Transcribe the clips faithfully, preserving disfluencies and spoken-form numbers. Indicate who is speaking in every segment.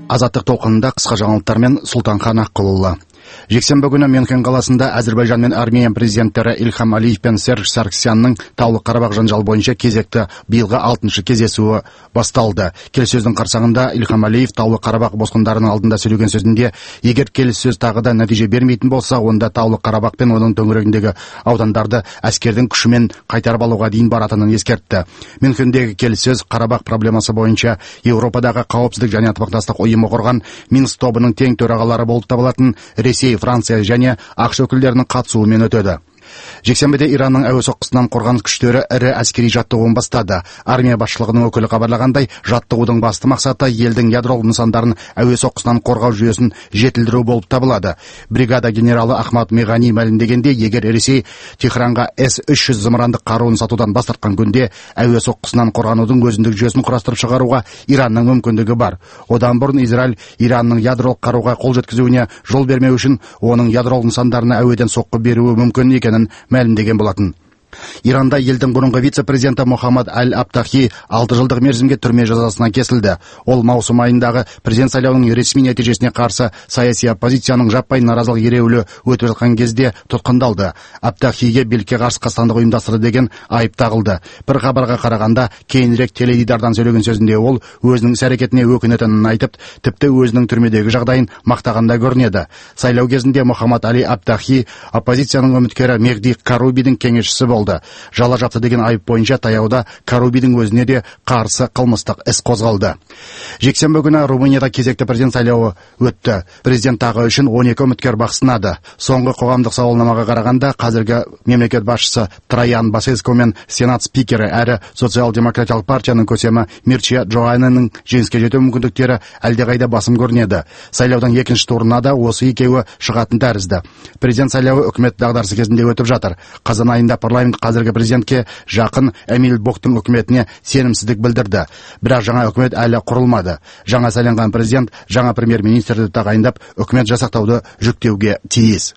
Speaker 1: Азаттық толқынында қысқа жаңалықтармен Сұлтанхан Аққұлұлы. Жексенбі күні Мюнхен қаласында Әзербайжан мен Армения президенттері Ильхам Алиев пен Серж Саргсянның Таулы Қарабақ жанжалы бойынша кезекті биылғы алтыншы кездесуі басталды. Келіссөздің қарсаңында Ильхам Алиев Таулы Қарабақ босқындарының алдында сөйлеген сөзінде, егер келіссөз тағы да нәтиже бермейтін болса, онда Таулы Қарабақ пен оның төңірегіндегі аудандарды әскердің күшімен қайтарып алуға дейін баратынын ескертті. Мюнхендегі келіссөз Қарабақ проблемасы бойынша Еуропадағы қауіпсіздік және ынтымақтастық ұйымы құрған Минск тобының тең төрағалары болып табылатын Ресей, Франция және ақш өкілдерінің қатысуымен өтеді. Жексенбіде Иранның әуе соққысынан қорғаныс күштері ірі әскери жаттығуын бастады. Армия басшылығының өкілі хабарлағандай, жаттығудың басты мақсаты елдің ядролық нысандарын әуе соққысынан қорғау жүйесін жетілдіру болып табылады. Бригада генералы Ахмад Меғани мәлімдегенде, егер Ресей Техранға эс үш жүз зымырандық қаруын сатудан бас тартқан күнде, әуе соққысынан қорғанудың өзіндік жүйесін құрастырып шығаруға Иранның мүмкіндігі бар. Одан бұрын Израиль Иранның ядролық қаруға қол жеткізуіне жол бермеу үшін оның ядролық нысандарына әуеден соққы беруі мүмкін екенін мәлімдеген болатын. Иранда елдің бұрынғы вице-президенті Мохаммад Аль-Абтахи алты жылдық мерзімге түрме жазасына кесілді. Ол маусым айындағы президент сайлауының ресми нәтижесіне қарсы саяси оппозицияның жаппай наразылық ереуілі өтіп жатқан кезде тұтқындалды. Абтахиге билікке қарсы қастандық ұйымдастырды деген айып тағылды. Бір хабарға қарағанда, кейінірек теледидардан сөйлеген сөзінде ол өзінің іс-әрекетіне өкінетінін айтып, тіпті өзінің түрмедегі жағдайын мақтағанда көрінеді. Сайлау кезінде Мохаммад Али Абтахи оппозицияның үміткері Мехди Карубидің кеңесшісі болды. Жала жапты деген айып бойынша таяуда Карубидің өзіне де қарсы қылмыстық іс қозғалды. Жексенбі күні Румынияда кезекті президент сайлауы өтті. Президент тағы үшін он екі үміткер бақ сынады. Соңғы қоғамдық сауалнамаға қарағанда, қазіргі мемлекет басшысы Траян Басеско мен сенат спикері әрі социал-демократиялық партияның көсемі Мирчия Джоанның жеңіске жету мүмкіндіктері әлдеқайда басым көрінеді. Сайлаудың екінші турына да осы екеуі шығатын тәрізді. Президент сайлауы үкімет дағдарысы кезінде өтіп жатыр. Қазан айында парламент қазіргі президентке жақын Эмиль Боктың үкіметіне сенімсіздік білдірді. Бірақ жаңа үкімет әлі құрылмады. Жаңа сайланған президент жаңа премьер-министрді тағайындап, үкімет жасақтауды жүктеуге тиіс.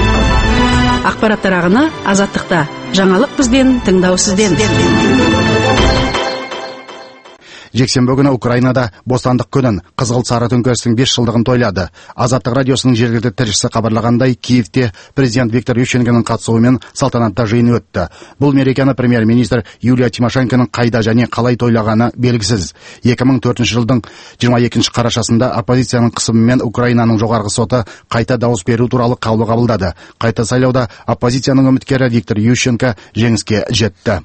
Speaker 2: Ақпараттар ағыны Азаттықта. Жаңалық бізбен, тыңдау сізден.
Speaker 1: Жексенбі күні Украинада бостандық күнін, қызғылт сары төңкерістің бес жылдығын тойлады. Азаттық радиосының жергілікті тілшісі хабарлағандай, Киевте президент Виктор Ющенконың қатысуымен салтанатты жиын өтті. Бұл мерекені премьер-министр Юлия Тимошенконың қайда және қалай тойлағаны белгісіз. екі мың төртінші жылдың жиырма екінші қарашасында оппозицияның қысымымен Украинаның жоғарғы соты қайта дауыс беру туралы қаулы қабылдады. Қайта сайлауда оппозицияның үміткері Виктор Ющенко жеңіске жетті.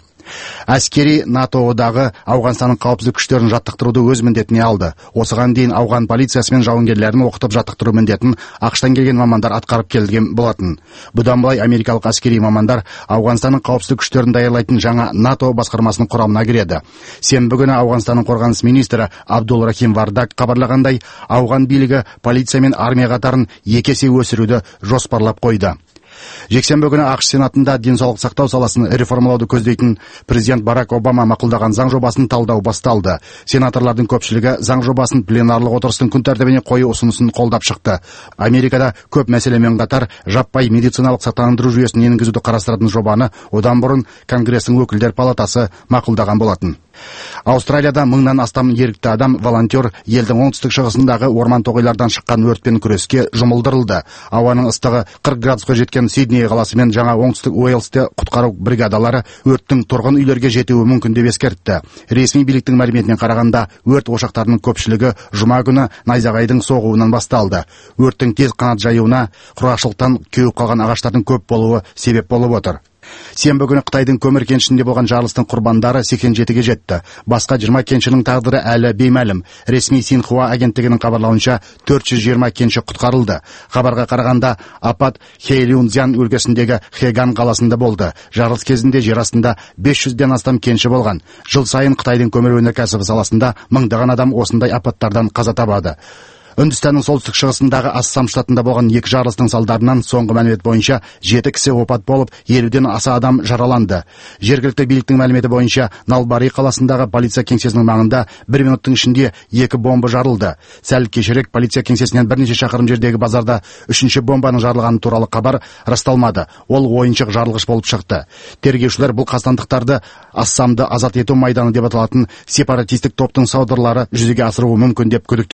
Speaker 1: Әскери НАТО-дағы Ауғанстанның қауіпсіздік күштерін жаттықтыруды өз міндетіне алды. Осыған дейін ауған полициясы мен жауынгерлерін оқытып жаттықтыру міндетін ақштан келген мамандар атқарып келген болатын. Бұдан былай америкалық әскери мамандар Ауғанстанның қауіпсіздік күштерін даярлайтын жаңа НАТО басқармасының құрамына кіреді. Сенбі күні Ауғанстанның қорғаныс министрі Абдул Рахим Вардак хабарлағандай, ауған билігі полиция мен армия қатарын екі есе өсіруді жоспарлап қойды. Жексенбі күні ақш сенатында денсаулық сақтау саласын реформалауды көздейтін президент Барак Обама мақұлдаған заң жобасын талдау басталды. Сенаторлардың көпшілігі заң жобасын пленарлық отырыстың күн тәртібіне қою ұсынысын қолдап шықты. Америкада көп мәселемен қатар жаппай медициналық сақтандыру жүйесін енгізуді қарастыратын жобаны одан бұрын Конгрестің өкілдер палатасы мақұлдаған болатын. Аустралияда мыңнан астам ерікті адам волонтер елдің оңтүстік шығысындағы орман тоғайлардан шыққан өртпен күреске жұмылдырылды. Ауаның ыстығы қырық градусқа жеткен Сидней қаласы мен жаңа оңтүстік Уэльсте құтқару бригадалары өрттің тұрғын үйлерге жетуі мүмкін деп ескертті. Ресми биліктің мәліметіне қарағанда, өрт ошақтарының көпшілігі жұма күні найзағайдың соғуынан басталды. Өрттің тез қанат жаюына құрғақшылықтан кеуіп қалған ағаштардың көп болуы себеп болып отыр. Сенбі күні Қытайдың көмір кенішінде болған жарылыстың құрбандары сексен жетіге жетті. Басқа жиырма кеншінің тағдыры әлі беймәлім. Ресми Синхуа агенттігінің хабарлауынша төрт жүз жиырма кенші құтқарылды. Хабарға қарағанда апат Хэйлюнцзян өлкесіндегі Хэган қаласында болды. Жарылыс кезінде жер астында бес жүзден астам кенші болған. Жыл сайын Қытайдың көмір өнеркәсібі саласында мыңдаған адам осындай апаттардан қаза табады. Үндістанның солтүстік шығысындағы Ассам штатында болған екі жарылыстың салдарынан соңғы мәлімет бойынша жеті кісі опат болып, елуден аса адам жараланды. Жергілікті биліктің мәліметі бойынша Налбари қаласындағы полиция кеңсесінің маңында бір минуттың ішінде екі бомба жарылды. Сәл кешірек полиция кеңсесінен бірнеше шақырым жердегі базарда үшінші бомбаның жарылғаны туралы хабар расталмады. Ол ойыншық жарылғыш болып шықты. Тергеушілер бұл қастандықтарды Ассамды азат ету майданы деп аталатын сепаратистік топтың саудырлары жүзеге асыруы мүмкін деп күдіктенуде.